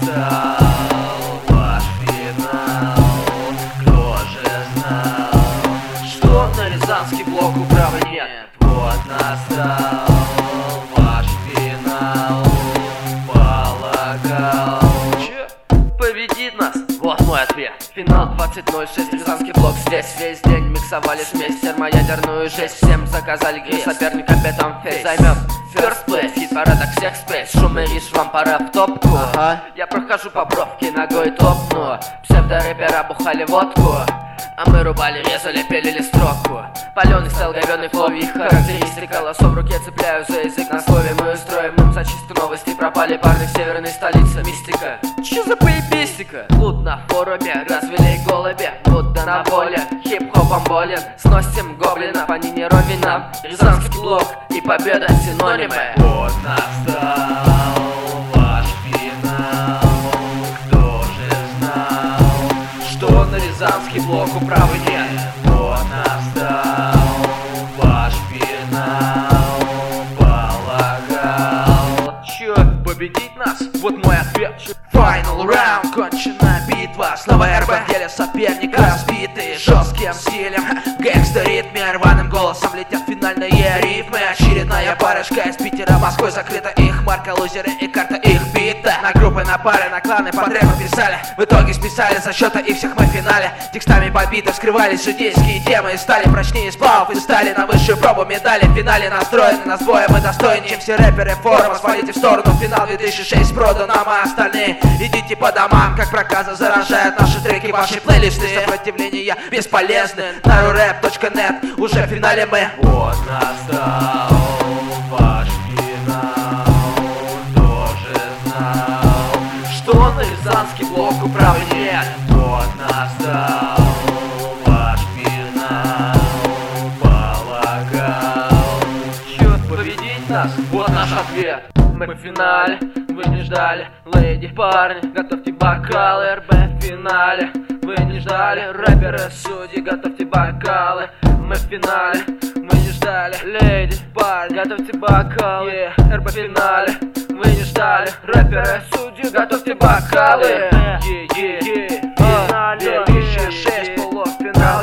настал ваш финал. Кто же знал, что на Рязанский блок управы нет? Вот настал ваш финал. Полагал, победит нас? Вот мой ответ. Финал 20:06, Рязанский блок здесь. Весь день миксовали смесь, термоядерную жесть. Всем заказали гриль, соперника бетон фейс. Займем first place, хит-парадок всех спейс. Шум и риш, вам пора в топку. Я прохожу по бровке, ногой топну. Псевдорэпера бухали водку, а мы рубали, резали, пилили строку. Паленый стайл, говёный флоу, их характеристика. Лосо в руке цепляю за язык, на слове мы устроим им зачистку новостей. Пропали парни в северной столице. Мистика, чё за поебистика? Лут на форуме, развели голуби, будто на воле. Хип-хопом болен, сносим гоблинов, они не ровень нам. Рязанский блок и победа синонимы. Вот настал ваш финал. Кто же знал, что на Рязанский блок управы нет? Вот настал ваш финал. Полагал, чё, победить нас? Вот мой ответ. Final round, кончена битва. Снова РБ в деле соперника разбитый жестким стилем, гэнгстер ритме, рваным голосом летят финальные рифмы. Очередная парочка из Питера, Москвы закрыта их марка, лузеры и карта их бита. На группы, на пары, на кланы по треку писали, в итоге списали за счета их всех мы в финале. Текстами побитых скрывались житейские темы и стали прочнее сплавов и стали на высшую пробу медали. В финале настроены на сбоя, мы достойнее, чем все рэперы форума. Свалите в сторону, финал 2006 продан нам, а остальные идите по домам. Как проказа заражают наши треки, ваши плейлисты. Сопротивления бесполезны. Narurap.net, уже в финале мы. Вот настал ваш финал. Кто же знал, что на Рязанский блок управы нет? Вот настал ваш финал. Полагал, чё, победить нас? Вот наш ответ. Мы в финале, вы не ждали, леди, парни, готовьте бокалы. РБ в финале, вы не ждали, рэперы, судьи, готовьте бокалы. Мы в финале, вы не ждали, леди, парни, готовьте бокалы. РБ в финале, вы не ждали, рэперы, судьи, готовьте бокалы. 2006, полуфинал,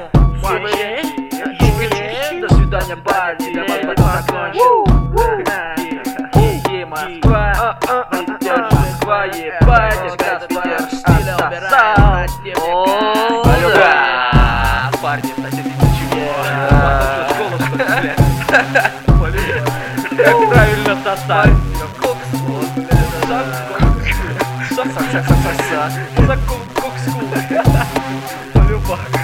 до свидания, парни, для вас батон закончен. Москва, Москва, ебать, ребята, Питер, стиля убирает. Да, парни, соседи, ничего. Как правильно сосать. Закон, кокс,